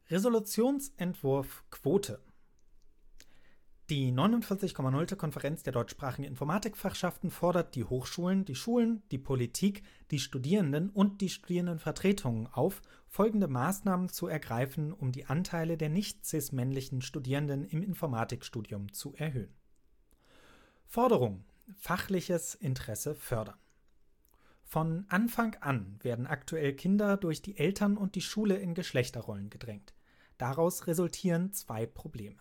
Resolutionsentwurf Quote. Die 49,0. Konferenz der deutschsprachigen Informatikfachschaften fordert die Hochschulen, die Schulen, die Politik, die Studierenden und die Studierendenvertretungen auf, folgende Maßnahmen zu ergreifen, um die Anteile der nicht-cis-männlichen Studierenden im Informatikstudium zu erhöhen. Forderung: fachliches Interesse fördern. Von Anfang an werden aktuell Kinder durch die Eltern und die Schule in Geschlechterrollen gedrängt. Daraus resultieren zwei Probleme.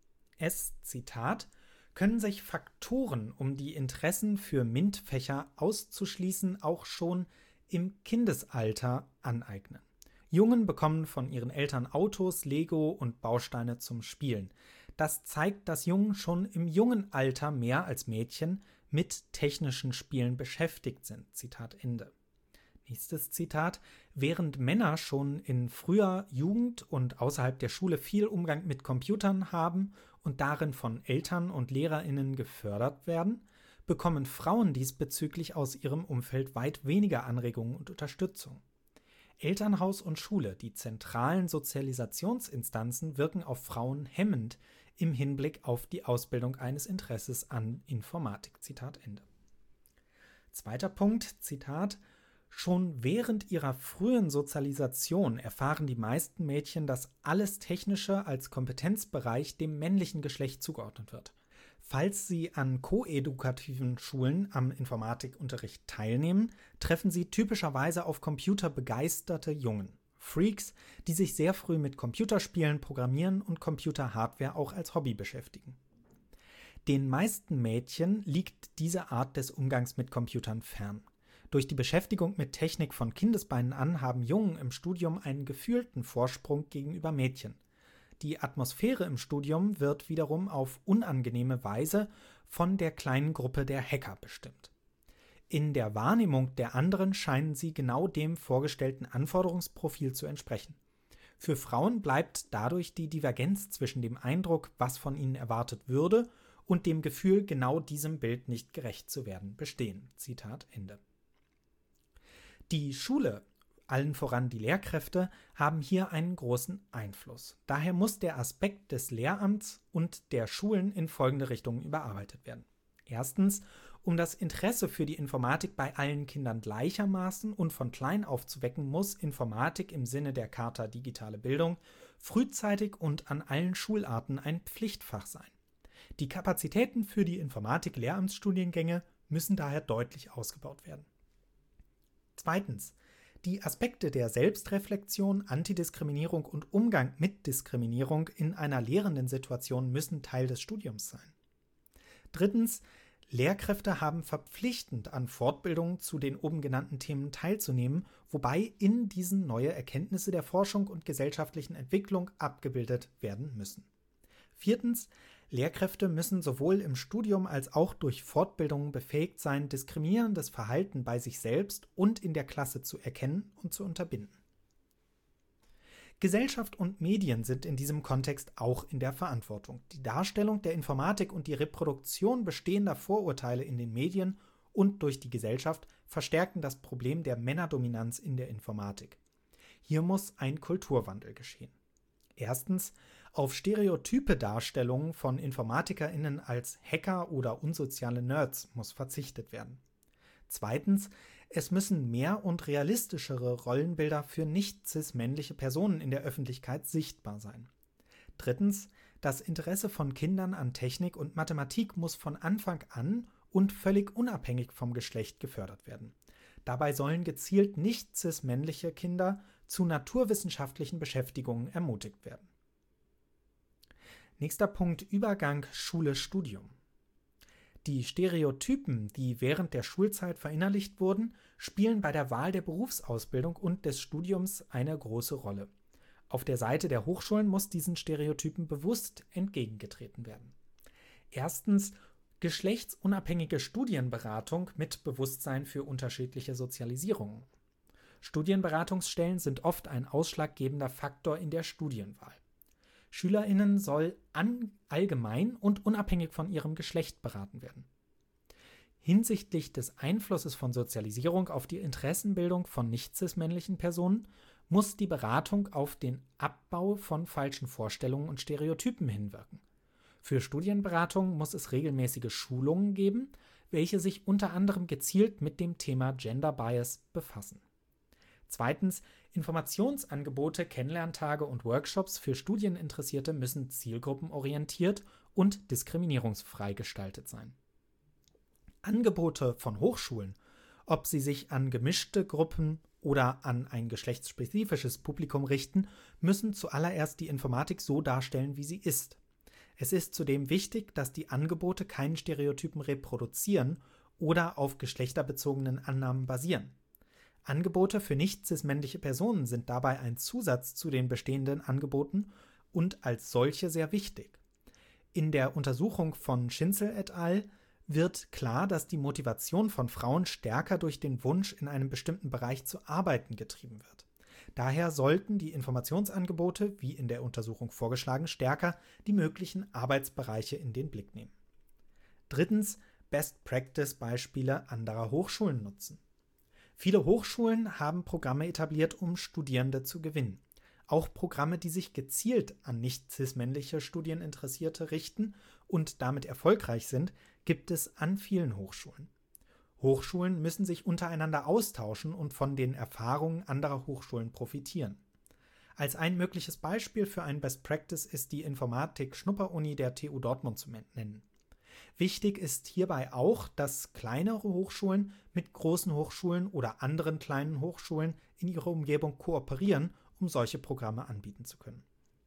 Zitat, können sich Faktoren, um die Interessen für MINT-Fächer auszuschließen, auch schon im Kindesalter aneignen. Jungen bekommen von ihren Eltern Autos, Lego und Bausteine zum Spielen. Das zeigt, dass Jungen schon im jungen Alter mehr als Mädchen mit technischen Spielen beschäftigt sind. Zitat Ende. Nächstes Zitat: Während Männer schon in früher Jugend und außerhalb der Schule viel Umgang mit Computern haben und darin von Eltern und LehrerInnen gefördert werden, bekommen Frauen diesbezüglich aus ihrem Umfeld weit weniger Anregungen und Unterstützung. Elternhaus und Schule, die zentralen Sozialisationsinstanzen, wirken auf Frauen hemmend im Hinblick auf die Ausbildung eines Interesses an Informatik. Zitat Ende. Zweiter Punkt, Zitat: Schon während ihrer frühen Sozialisation erfahren die meisten Mädchen, dass alles Technische als Kompetenzbereich dem männlichen Geschlecht zugeordnet wird. Falls sie an koedukativen Schulen am Informatikunterricht teilnehmen, treffen sie typischerweise auf computerbegeisterte Jungen, Freaks, die sich sehr früh mit Computerspielen, Programmieren und Computerhardware auch als Hobby beschäftigen. Den meisten Mädchen liegt diese Art des Umgangs mit Computern fern. Durch die Beschäftigung mit Technik von Kindesbeinen an haben Jungen im Studium einen gefühlten Vorsprung gegenüber Mädchen. Die Atmosphäre im Studium wird wiederum auf unangenehme Weise von der kleinen Gruppe der Hacker bestimmt. In der Wahrnehmung der anderen scheinen sie genau dem vorgestellten Anforderungsprofil zu entsprechen. Für Frauen bleibt dadurch die Divergenz zwischen dem Eindruck, was von ihnen erwartet würde, und dem Gefühl, genau diesem Bild nicht gerecht zu werden, bestehen. Zitat Ende. Die Schule, allen voran die Lehrkräfte, haben hier einen großen Einfluss. Daher muss der Aspekt des Lehramts und der Schulen in folgende Richtungen überarbeitet werden. Erstens, um das Interesse für die Informatik bei allen Kindern gleichermaßen und von klein auf zu wecken, muss Informatik im Sinne der Charta Digitale Bildung frühzeitig und an allen Schularten ein Pflichtfach sein. Die Kapazitäten für die Informatik-Lehramtsstudiengänge müssen daher deutlich ausgebaut werden. Zweitens, die Aspekte der Selbstreflexion, Antidiskriminierung und Umgang mit Diskriminierung in einer lehrenden Situation müssen Teil des Studiums sein. Drittens, Lehrkräfte haben verpflichtend an Fortbildungen zu den oben genannten Themen teilzunehmen, wobei in diesen neue Erkenntnisse der Forschung und gesellschaftlichen Entwicklung abgebildet werden müssen. Viertens, Lehrkräfte müssen sowohl im Studium als auch durch Fortbildungen befähigt sein, diskriminierendes Verhalten bei sich selbst und in der Klasse zu erkennen und zu unterbinden. Gesellschaft und Medien sind in diesem Kontext auch in der Verantwortung. Die Darstellung der Informatik und die Reproduktion bestehender Vorurteile in den Medien und durch die Gesellschaft verstärken das Problem der Männerdominanz in der Informatik. Hier muss ein Kulturwandel geschehen. Erstens, auf stereotype Darstellungen von InformatikerInnen als Hacker oder unsoziale Nerds muss verzichtet werden. Zweitens, es müssen mehr und realistischere Rollenbilder für nicht-cis-männliche Personen in der Öffentlichkeit sichtbar sein. Drittens, das Interesse von Kindern an Technik und Mathematik muss von Anfang an und völlig unabhängig vom Geschlecht gefördert werden. Dabei sollen gezielt nicht-cis-männliche Kinder zu naturwissenschaftlichen Beschäftigungen ermutigt werden. Nächster Punkt: Übergang Schule-Studium. Die Stereotypen, die während der Schulzeit verinnerlicht wurden, spielen bei der Wahl der Berufsausbildung und des Studiums eine große Rolle. Auf der Seite der Hochschulen muss diesen Stereotypen bewusst entgegengetreten werden. Erstens, geschlechtsunabhängige Studienberatung mit Bewusstsein für unterschiedliche Sozialisierungen. Studienberatungsstellen sind oft ein ausschlaggebender Faktor in der Studienwahl. SchülerInnen soll allgemein und unabhängig von ihrem Geschlecht beraten werden. Hinsichtlich des Einflusses von Sozialisierung auf die Interessenbildung von nicht-cis-männlichen Personen muss die Beratung auf den Abbau von falschen Vorstellungen und Stereotypen hinwirken. Für Studienberatung muss es regelmäßige Schulungen geben, welche sich unter anderem gezielt mit dem Thema Gender Bias befassen. Zweitens, Informationsangebote, Kennenlerntage und Workshops für Studieninteressierte müssen zielgruppenorientiert und diskriminierungsfrei gestaltet sein. Angebote von Hochschulen, ob sie sich an gemischte Gruppen oder an ein geschlechtsspezifisches Publikum richten, müssen zuallererst die Informatik so darstellen, wie sie ist. Es ist zudem wichtig, dass die Angebote keinen Stereotypen reproduzieren oder auf geschlechterbezogenen Annahmen basieren. Angebote für nicht-cis-männliche Personen sind dabei ein Zusatz zu den bestehenden Angeboten und als solche sehr wichtig. In der Untersuchung von Schinzel et al. Wird klar, dass die Motivation von Frauen stärker durch den Wunsch, in einem bestimmten Bereich zu arbeiten, getrieben wird. Daher sollten die Informationsangebote, wie in der Untersuchung vorgeschlagen, stärker die möglichen Arbeitsbereiche in den Blick nehmen. Drittens, Best-Practice-Beispiele anderer Hochschulen nutzen. Viele Hochschulen haben Programme etabliert, um Studierende zu gewinnen. Auch Programme, die sich gezielt an nicht-cis-männliche Studieninteressierte richten und damit erfolgreich sind, gibt es an vielen Hochschulen. Hochschulen müssen sich untereinander austauschen und von den Erfahrungen anderer Hochschulen profitieren. Als ein mögliches Beispiel für ein Best Practice ist die Informatik-Schnupperuni der TU Dortmund zu nennen. Wichtig ist hierbei auch, dass kleinere Hochschulen mit großen Hochschulen oder anderen kleinen Hochschulen in ihrer Umgebung kooperieren, um solche Programme anbieten zu können.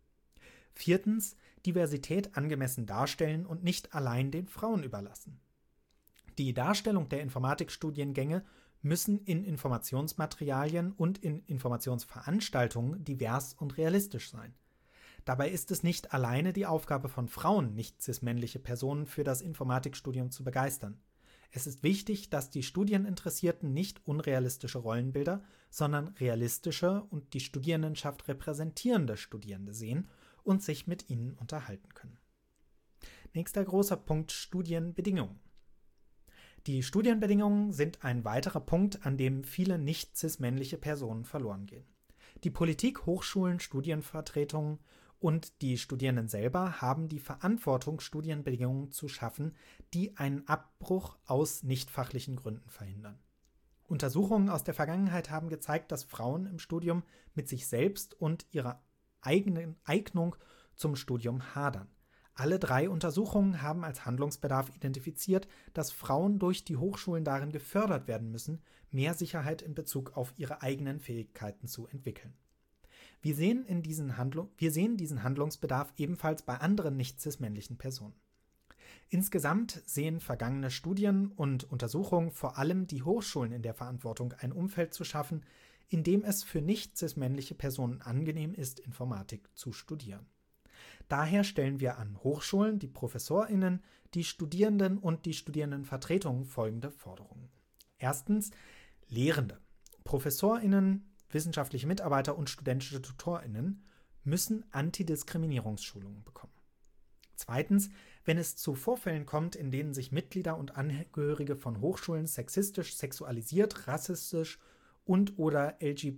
Viertens, Diversität angemessen darstellen und nicht allein den Frauen überlassen. Die Darstellung der Informatikstudiengänge müssen in Informationsmaterialien und in Informationsveranstaltungen divers und realistisch sein. Dabei ist es nicht alleine die Aufgabe von Frauen, nicht cis-männliche Personen für das Informatikstudium zu begeistern. Es ist wichtig, dass die Studieninteressierten nicht unrealistische Rollenbilder, sondern realistische und die Studierendenschaft repräsentierende Studierende sehen und sich mit ihnen unterhalten können. Nächster großer Punkt: Studienbedingungen. Die Studienbedingungen sind ein weiterer Punkt, an dem viele nicht-cis-männliche Personen verloren gehen. Die Politik, Hochschulen, Studienvertretungen und die Studierenden selber haben die Verantwortung, Studienbedingungen zu schaffen, die einen Abbruch aus nichtfachlichen Gründen verhindern. Untersuchungen aus der Vergangenheit haben gezeigt, dass Frauen im Studium mit sich selbst und ihrer eigenen Eignung zum Studium hadern. Alle 3 Untersuchungen haben als Handlungsbedarf identifiziert, dass Frauen durch die Hochschulen darin gefördert werden müssen, mehr Sicherheit in Bezug auf ihre eigenen Fähigkeiten zu entwickeln. Wir sehen diesen Handlungsbedarf ebenfalls bei anderen nicht-cis-männlichen Personen. Insgesamt sehen vergangene Studien und Untersuchungen vor allem die Hochschulen in der Verantwortung, ein Umfeld zu schaffen, in dem es für nicht-cis-männliche Personen angenehm ist, Informatik zu studieren. Daher stellen wir an Hochschulen, die ProfessorInnen, die Studierenden und die Studierendenvertretungen folgende Forderungen. Erstens, Lehrende. ProfessorInnen, wissenschaftliche Mitarbeiter und studentische TutorInnen müssen Antidiskriminierungsschulungen bekommen. Zweitens, wenn es zu Vorfällen kommt, in denen sich Mitglieder und Angehörige von Hochschulen sexistisch, sexualisiert, rassistisch und/oder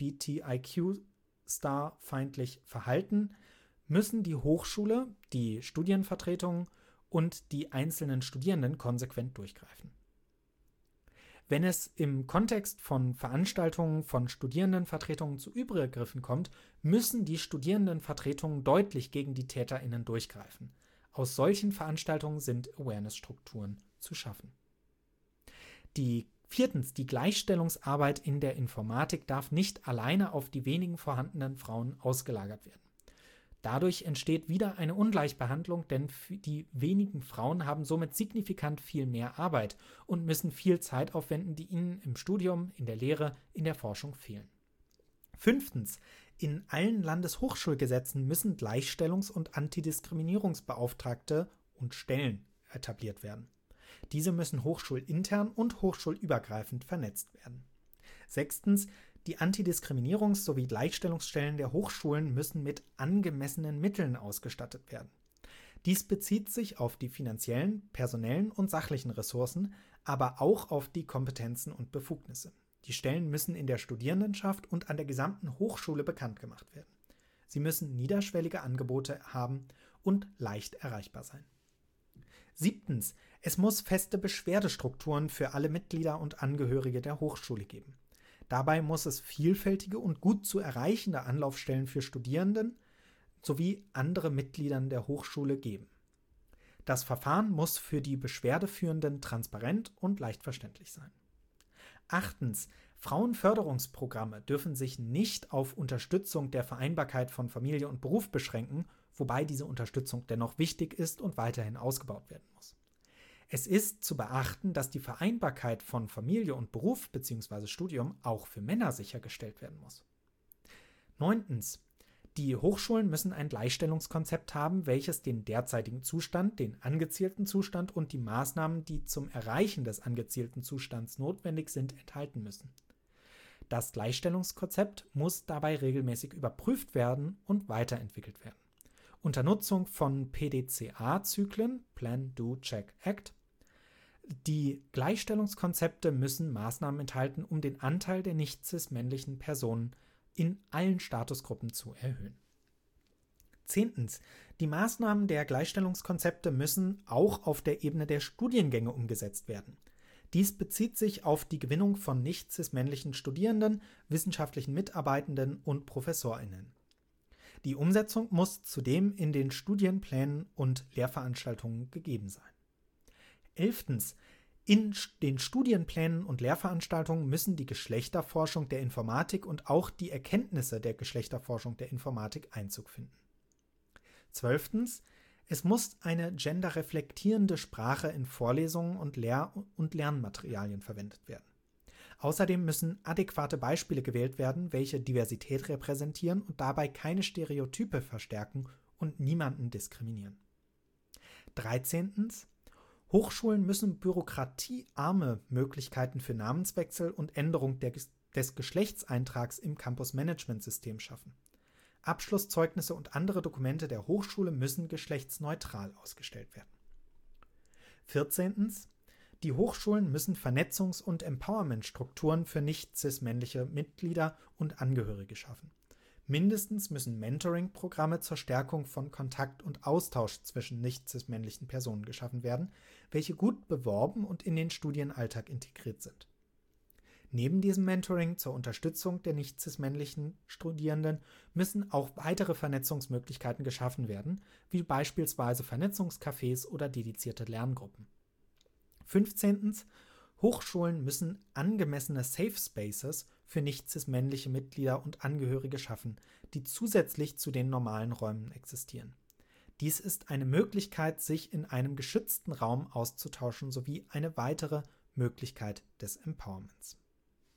LGBTIQ-feindlich verhalten, müssen die Hochschule, die Studienvertretungen und die einzelnen Studierenden konsequent durchgreifen. Wenn es im Kontext von Veranstaltungen von Studierendenvertretungen zu Übergriffen kommt, müssen die Studierendenvertretungen deutlich gegen die TäterInnen durchgreifen. Aus solchen Veranstaltungen sind Awareness-Strukturen zu schaffen. Viertens, die Gleichstellungsarbeit in der Informatik darf nicht alleine auf die wenigen vorhandenen Frauen ausgelagert werden. Dadurch entsteht wieder eine Ungleichbehandlung, denn die wenigen Frauen haben somit signifikant viel mehr Arbeit und müssen viel Zeit aufwenden, die ihnen im Studium, in der Lehre, in der Forschung fehlen. Fünftens, in allen Landeshochschulgesetzen müssen Gleichstellungs- und Antidiskriminierungsbeauftragte und Stellen etabliert werden. Diese müssen hochschulintern und hochschulübergreifend vernetzt werden. Sechstens, die Antidiskriminierungs- sowie Gleichstellungsstellen der Hochschulen müssen mit angemessenen Mitteln ausgestattet werden. Dies bezieht sich auf die finanziellen, personellen und sachlichen Ressourcen, aber auch auf die Kompetenzen und Befugnisse. Die Stellen müssen in der Studierendenschaft und an der gesamten Hochschule bekannt gemacht werden. Sie müssen niederschwellige Angebote haben und leicht erreichbar sein. 7. Es muss feste Beschwerdestrukturen für alle Mitglieder und Angehörige der Hochschule geben. Dabei muss es vielfältige und gut zu erreichende Anlaufstellen für Studierenden sowie andere Mitgliedern der Hochschule geben. Das Verfahren muss für die Beschwerdeführenden transparent und leicht verständlich sein. 8. Frauenförderungsprogramme dürfen sich nicht auf Unterstützung der Vereinbarkeit von Familie und Beruf beschränken, wobei diese Unterstützung dennoch wichtig ist und weiterhin ausgebaut werden muss. Es ist zu beachten, dass die Vereinbarkeit von Familie und Beruf bzw. Studium auch für Männer sichergestellt werden muss. 9. Die Hochschulen müssen ein Gleichstellungskonzept haben, welches den derzeitigen Zustand, den angezielten Zustand und die Maßnahmen, die zum Erreichen des angezielten Zustands notwendig sind, enthalten müssen. Das Gleichstellungskonzept muss dabei regelmäßig überprüft werden und weiterentwickelt werden. Unter Nutzung von PDCA-Zyklen, Plan, Do, Check, Act. Die Gleichstellungskonzepte müssen Maßnahmen enthalten, um den Anteil der nicht-cis-männlichen Personen in allen Statusgruppen zu erhöhen. 10. Die Maßnahmen der Gleichstellungskonzepte müssen auch auf der Ebene der Studiengänge umgesetzt werden. Dies bezieht sich auf die Gewinnung von nicht-cis-männlichen Studierenden, wissenschaftlichen Mitarbeitenden und ProfessorInnen. Die Umsetzung muss zudem in den Studienplänen und Lehrveranstaltungen gegeben sein. 11. In den Studienplänen und Lehrveranstaltungen müssen die Geschlechterforschung der Informatik und auch die Erkenntnisse der Geschlechterforschung der Informatik Einzug finden. 12. Es muss eine genderreflektierende Sprache in Vorlesungen und und Lernmaterialien verwendet werden. Außerdem müssen adäquate Beispiele gewählt werden, welche Diversität repräsentieren und dabei keine Stereotype verstärken und niemanden diskriminieren. 13. Hochschulen müssen bürokratiearme Möglichkeiten für Namenswechsel und Änderung des Geschlechtseintrags im Campus-Management-System schaffen. Abschlusszeugnisse und andere Dokumente der Hochschule müssen geschlechtsneutral ausgestellt werden. 14. Die Hochschulen müssen Vernetzungs- und Empowerment-Strukturen für nicht-cis-männliche Mitglieder und Angehörige schaffen. Mindestens müssen Mentoring-Programme zur Stärkung von Kontakt und Austausch zwischen nicht-cis-männlichen Personen geschaffen werden, welche gut beworben und in den Studienalltag integriert sind. Neben diesem Mentoring zur Unterstützung der nicht-cis-männlichen Studierenden müssen auch weitere Vernetzungsmöglichkeiten geschaffen werden, wie beispielsweise Vernetzungscafés oder dedizierte Lerngruppen. 15. Hochschulen müssen angemessene Safe Spaces für nicht-cis-männliche Mitglieder und Angehörige schaffen, die zusätzlich zu den normalen Räumen existieren. Dies ist eine Möglichkeit, sich in einem geschützten Raum auszutauschen sowie eine weitere Möglichkeit des Empowerments.